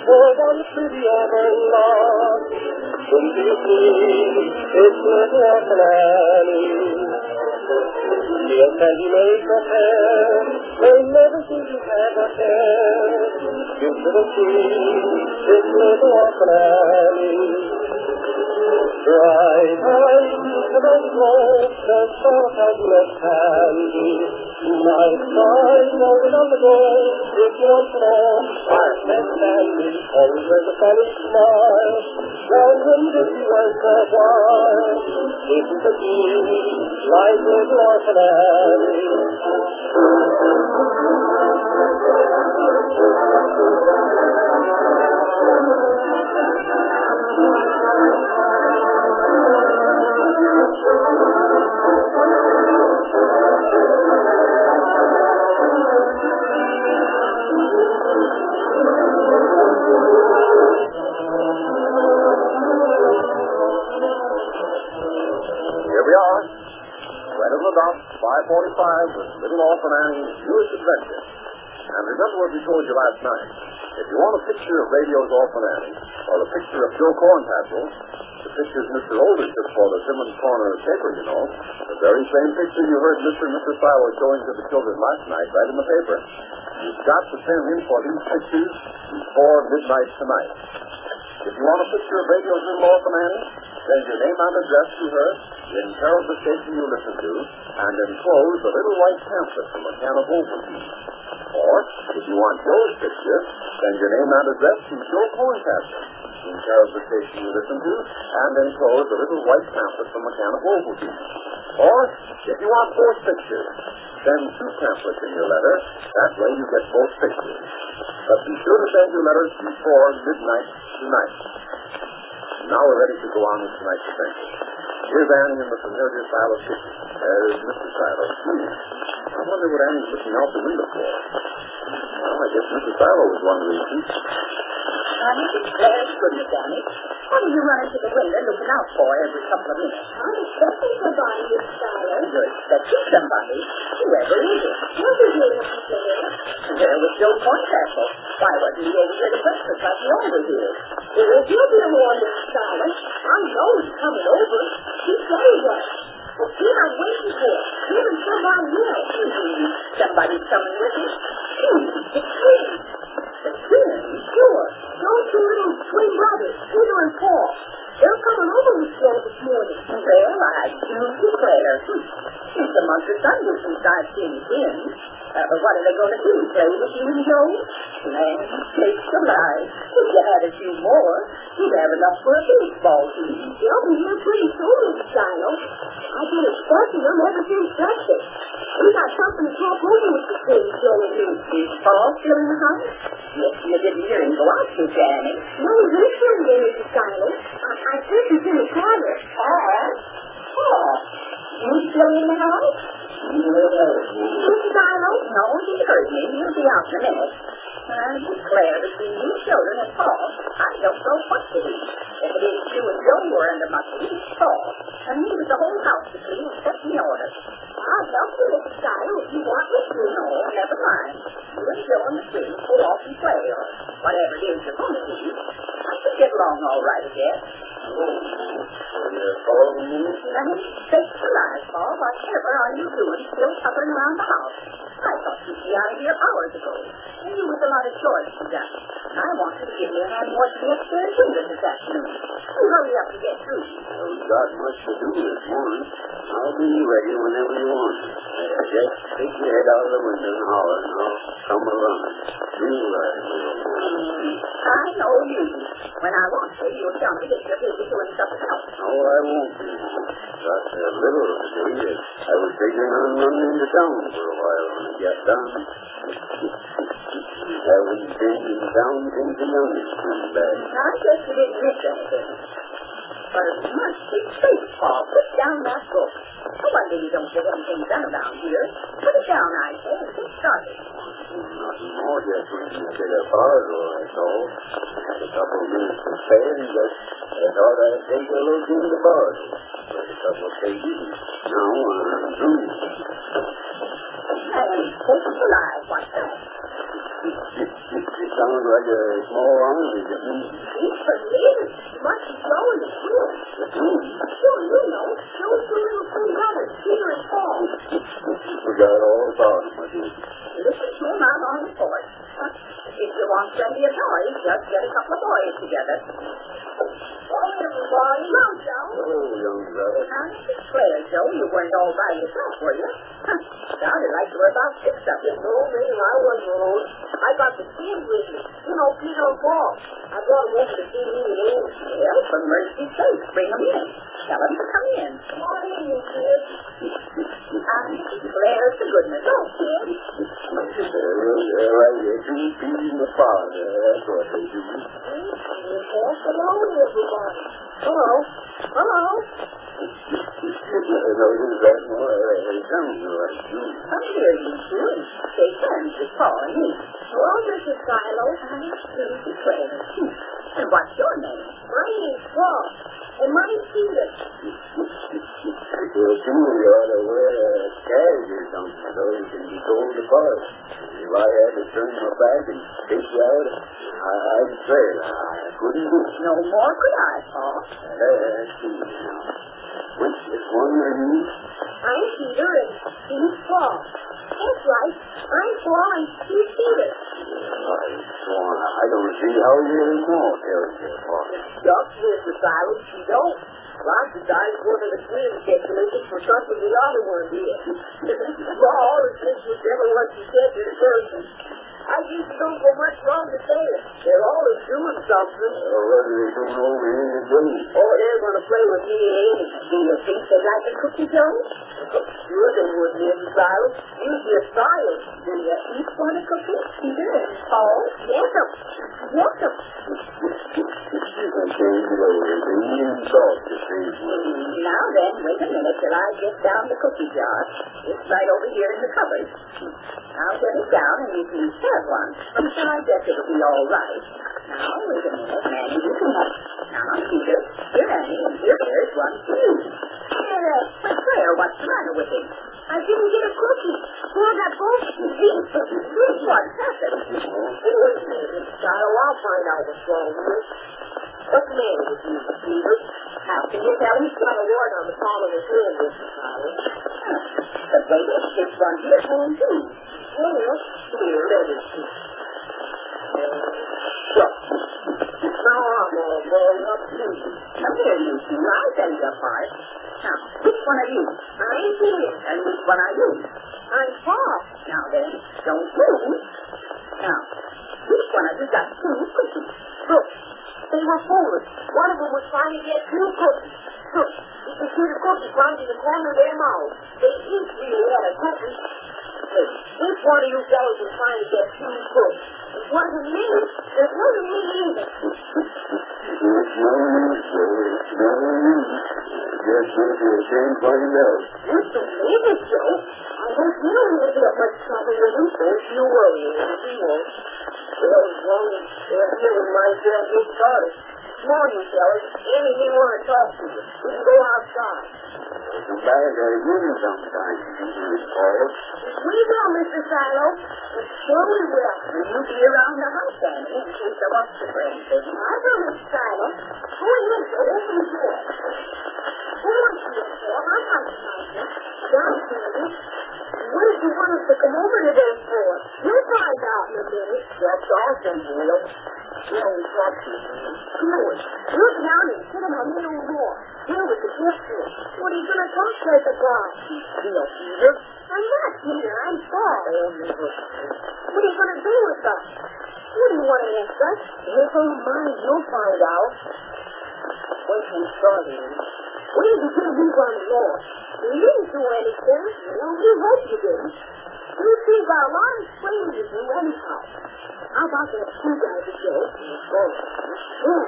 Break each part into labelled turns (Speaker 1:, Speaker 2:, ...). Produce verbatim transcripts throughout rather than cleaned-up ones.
Speaker 1: for one pretty Everlast. When you see it's little Orphan Annie. Yes, and you make her hair, they never seem to have a care. You should have seen it's little Orphan Annie. Bright eyes to the smoke, the soft and left handy. Night side, rolling on the go, if you want to know, I've met Sandy, always wears a funny smile. Now wouldn't it be worth a while, if you could be like little Orphan Annie?
Speaker 2: five forty-five with Little Orphan Annie's newest adventure. And remember what we told you last night. If you want a picture of Radio's Orphan Annie, or a picture of Joe Corntassel, the pictures Mister Older took for the Simmons Corner paper, you know, the very same picture you heard Mister and Missus Silo showing to the children last night right in the paper, you've got to send in for these pictures before midnight tonight. If you want a picture of Radio's Little Orphan Annie, send your name and address to her, in care of the station you listen to, and enclose a little white pamphlet from a can of Ovaltine. Or, if you want Joe's picture, send your name and address to Joe Corntassel, in care of the station you listen to, and enclose a little white pamphlet from a can of Ovaltine. Or, if you want both pictures, send two pamphlets in your letter. That way you get both pictures. But be sure to send your letters before midnight tonight. Now we're ready to go on with tonight's adventure. Here's Annie in the familiar Silo's kitchen. There's Mister Silo. Hmm. I wonder what Annie's looking out the window for. Well, I guess Mister Silo was one reason.
Speaker 3: Honey, there's goodness, Annie. What are you running to the window looking out for every couple of minutes?
Speaker 4: I'm expecting somebody, Miss Silo.
Speaker 3: You're expecting somebody? Whoever is it?
Speaker 4: What is it, Mister Silo?
Speaker 3: There was Joe Corntassel. Why wasn't he over here to breakfast like he always is?
Speaker 4: Well, he'll be around, Miss Silo. I know he's coming over. He said he was. Well, see, I'm waiting for him. Him and somebody else.
Speaker 3: Hmm. Somebody's coming with him?
Speaker 4: Hmm, the twins.
Speaker 3: The twins?
Speaker 4: Sure. Those two little twin brothers, Peter and Paul. They're coming over with Joe this morning.
Speaker 3: Well, I do declare. Hmm. It's a month or Sunday since I've seen twins. Uh, what are they going to do? Play with you and Joe? Man, takes the life. If you had a few more, you'd have enough for a baseball team.
Speaker 4: They'll be here pretty soon, Miss Silo. I've been expecting them ever since breakfast. We got something to talk over with the twins, Joe and me.
Speaker 3: Is Paul still in the house? Yes, you didn't hear him go out to Annie.
Speaker 4: No, he's in here again, Missus Silo. I, I think he's in the corner.
Speaker 3: Paul? Paul? You still in the house?
Speaker 4: Missus Silo?
Speaker 3: No, he heard me. He'll be out in a minute. I declare between you children and Paul, I don't know what to do. If it isn't you and Joe were under my feet, it's Paul. And he was the whole house to clean and set me order.
Speaker 4: I'll help you, Missus Silo, if you want me to.
Speaker 3: No, never mind. You and Joe and the twins go off and play, or whatever it is you're going to do. I should get along all right, I guess. Now, take the life, Paul. Whatever are you doing still hovering around the house? I thought you'd be out of here hours ago. And you with a lot of chores to do. I want you to give me a hand more to the upstairs window this afternoon. You hurry up and get through.
Speaker 5: I've got much to do this morning. I'll be ready whenever you want. Uh, just stick your head out of the window and holler, and I'll come along. You right, little woman.
Speaker 3: I know you. When I want to, you'll tell me that you're busy doing something else.
Speaker 5: No, I won't be. Got a little today. I was figuring on running into town for a while when I got done. I haven't been in town since the youngest came back.
Speaker 3: I guess you didn't miss anything. For mercy sakes, Paul, put down that book. No wonder you don't get anything done around here. Put it down, I say, and get started.
Speaker 5: Nothing more, just when you get a bottle, that's all. Had a couple of minutes to spare, and just I thought I'd take a look in the bottle. Put a couple of pages. Now I'm through.
Speaker 3: And take it alive, what's that?
Speaker 5: It's sounds like a small army to me.
Speaker 4: He's for leaders. He must be going to school. Sure, you know. Those two little two brothers, Peter and Paul.
Speaker 5: Forgot all about him, I did.
Speaker 3: Listen to him out on the porch. If you want plenty of toys, just get a couple of boys together.
Speaker 4: Oh, everybody. Come, Joe.
Speaker 5: Oh, young brother.
Speaker 3: Now, this is Claire, Joe. You weren't all by yourself, were you? Huh. Sounded like you were about six of you.
Speaker 4: No, man, I wasn't alone. I got the kids with me. You know, Peter and Paul. I brought them over to see me and Amy.
Speaker 3: Well, for mercy's sake, bring them in. Tell them to come in.
Speaker 4: Come on in, you kids.
Speaker 3: And Claire's the goodness.
Speaker 4: Go, kids.
Speaker 5: They're like a two peas in the pod. That's what they do.
Speaker 4: Hello, everybody.
Speaker 3: Hello. Hello.
Speaker 5: Notice that more. They sound like you.
Speaker 3: Come here, you two, and shake hands with Paul and me.
Speaker 4: Hello, Missus Silo.
Speaker 3: And Susie Claire. And what's your name?
Speaker 4: My name's Paul. And mine's Peter.
Speaker 5: Well, too, you ought to wear a tag or something so you can be told apart. If I had to turn my back and take you out, I, I'd say I couldn't do it.
Speaker 3: No more could I, Paul.
Speaker 5: Let's see now. Which is one are you?
Speaker 4: I'm Peter and he's Paul. That's right. I'm Paul and he's Peter.
Speaker 5: I swan, I don't see how you won't tell you apart.
Speaker 4: Duck, Missus Silo, she don't. Lots of times one of the twins gets looking for something the other one did. Paul is just whichever one she said to the person. I just don't go much wrong to say it. They're always doing something.
Speaker 5: Or whether they don't know me in the day.
Speaker 4: Or they're going to play with me and Amy.
Speaker 3: Do you think they like a cookie, Joe?
Speaker 4: Sure they would, Missus Silo. You're just silent.
Speaker 3: Do you each want a cookie? Peter and Paul?
Speaker 4: Yes, sir. Yes, sir.
Speaker 5: I can't get over it. They even talk the same way.
Speaker 3: Now then, wait a minute till I get down the cookie jar. It's right over here in the cupboard. I'll get it down and you can have one. I'm sure I guess it'll be all right. Now, wait a minute, Nanny, you come up. Now, Peter, here, Annie, and here, here's one for you. Here, but Claire, what's the matter with him?
Speaker 4: I didn't get a cookie. Where got both?
Speaker 3: This one happened.
Speaker 4: Wait a minute, Missus Silo. I'll find out what's wrong with you. What's the matter with you, Peter?
Speaker 3: How can you tell
Speaker 4: He's got a wart on the palm of his hand, Missus Silo.
Speaker 3: But wait, this one here home, too.
Speaker 4: Well, here, let me see. So, now I'm all blown up, too.
Speaker 3: Come here, you two. I'll tell you apart. Now, which one are you?
Speaker 4: I'm Peter.
Speaker 3: And which one are you?
Speaker 4: I'm Paul.
Speaker 3: Now then, don't move. Now, which one of you got two cookies?
Speaker 4: Look, they were foolish. One of them was trying to get two cookies. Look, you can see the cookies right in the corner of their mouth. They each really had a cookie. Hey, which one of you fellows was trying to get two cookies? It wasn't me. It wasn't me either.
Speaker 5: It's no use, sir. It's no use. Just go to a shame find out.
Speaker 4: You believe it, Joe? I hope you don't get that much trouble with him. Don't you worry, he won't. Well, as long as they're here, we might as well get started. Come on, you fellas. Annie, we want to talk to you. We can go outside.
Speaker 5: Come back and give me sometime. Miss Paul.
Speaker 4: We will, Mister Silo. Sure we will.
Speaker 3: Will you be around the house, Annie, in case I want to bring this?
Speaker 4: I will, Mister Silo. Go in, Joe. Open the door. Go on, Mister Paul. I'm not excited. Down, Sandy. What did you want us to come over today for? You'll find out in a minute. That's awesome, Will. Well, we talked to you. Come on. Look down and sit on my little door. Here with the gift here. What are you going to talk to us about? You know, Peter. I'm not Peter. I'm Paul. Oh, never. What are you going to do with us? What do you want to ask us? Never mind. You'll find out. Once we started, what did you do we run lost? We didn't do anything. Well, we hope you didn't. We see got a lot of explaining to do anyhow. How about that screwdriver, Joe? Oh, yeah.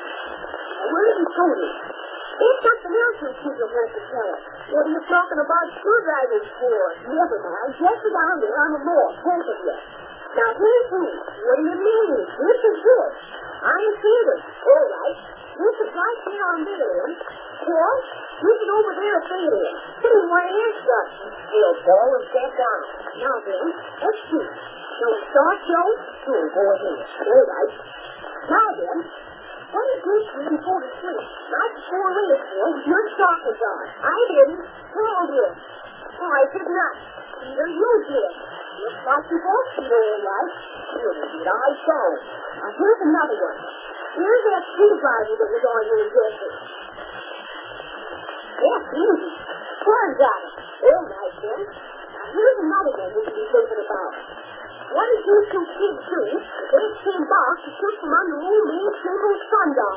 Speaker 4: Where did you go this? There's something else you people want to tell us. What are you talking about screwdrivers for? Never mind. Just down there on the floor, both of you. Now, here's me. What do you mean? This is good. I'm Peter. All right. This is right here on there. Paul, this is over there at there. What do you want to ask us? Still, Paul, and get down. Now then, let's see. So start, Joe? Sure, go ahead. All right. Now then, what did you do before the sleep? Night before last, boy, your sock was on. I didn't. Paul did. Oh, I did not. Either you did. Looks like you both did all right. Sure did. I saw it. Now, here's another one. Here's that screwdriver that was on your dresser. Yes, easy. Square got it. All right, then. Now, here's another one you can be thinking about. What did you two kids do with that tin box you took from under old man Trimble's sundial?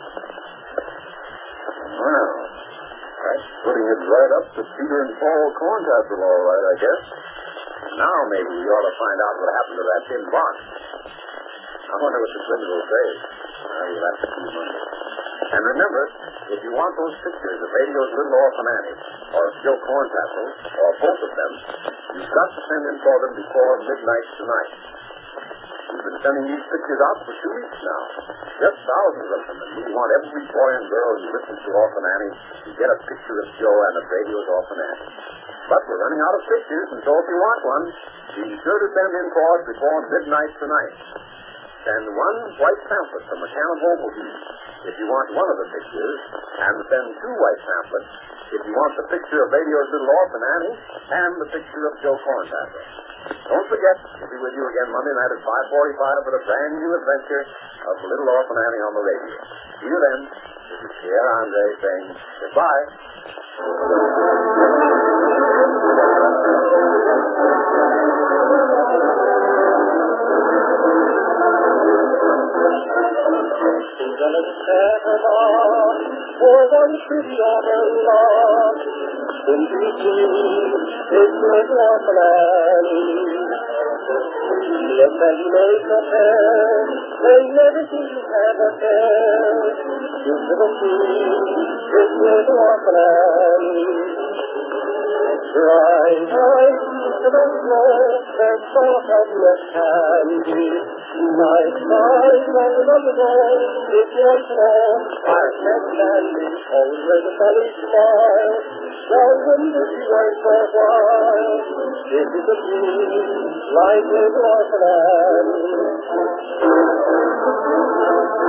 Speaker 2: Well, that's putting it right up to Peter and Paul Corntassel, all right, I guess. Now maybe we ought to find out what happened to that tin box. I wonder what the twins will say. Well, we'll have to see Monday. And remember, if you want those pictures of Radio's Little Orphan Annie, or of Joe Corntassel, or both of them, you've got to send in for them before midnight tonight. We've been sending these pictures out for two weeks now. Just thousands of them, and we want every boy and girl who listens to Orphan Annie to get a picture of Joe and of Radio's Orphan Annie. But we're running out of pictures, and so if you want one, be sure to send in for us before midnight tonight. Send one white pamphlet from a can of Ovaltine if you want one of the pictures, and send two white pamphlets if you want the picture of Radio's Little Orphan Annie and the picture of Joe Corntassel. Don't forget, we'll be with you again Monday night at five forty-five for the brand new adventure of Little Orphan Annie on the radio. See you then. This is Pierre Andre saying goodbye.
Speaker 1: For one should never love, when we see this little orphan Annie. Yes, and make a pair, they never seem to have a care. You shouldn't see this little orphan Annie. Dry eyes to the floor, their thought of your candy. Night eyes on the door, if you're small, I can't stand it, always with a funny smile. Well, wouldn't it be right for a while? If you could be like little orphan Annie.